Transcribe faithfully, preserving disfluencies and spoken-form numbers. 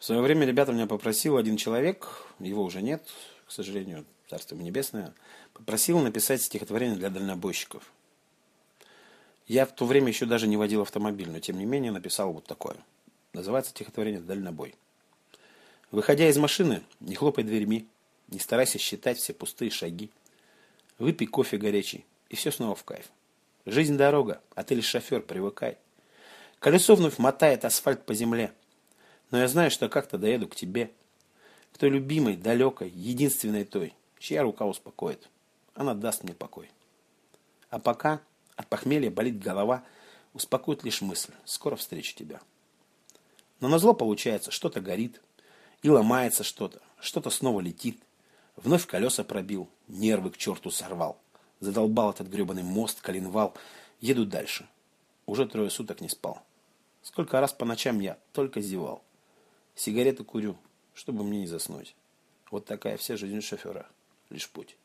В свое время, ребята, меня попросил один человек, его уже нет, к сожалению, царство ему небесное, попросил написать стихотворение для дальнобойщиков. Я в то время еще даже не водил автомобиль, но тем не менее написал вот такое. Называется стихотворение «Дальнобой». Выходя из машины, не хлопай дверьми, не старайся считать все пустые шаги. Выпей кофе горячий, и все снова в кайф. Жизнь дорога, а ты лишь шофер, привыкай. Колесо вновь мотает асфальт по земле, но я знаю, что как-то доеду к тебе, к той любимой, далекой, единственной той, чья рука успокоит. Она даст мне покой. А пока от похмелья болит голова, успокоит лишь мысль, скоро встречу тебя. Но назло получается, что-то горит, и ломается что-то, что-то снова летит. Вновь колеса пробил, нервы к черту сорвал. Задолбал этот гребаный мост, коленвал. Еду дальше. Уже трое суток не спал. Сколько раз по ночам я только зевал. Сигареты курю, чтобы мне не заснуть. Вот такая вся жизнь шофера. Лишь путь.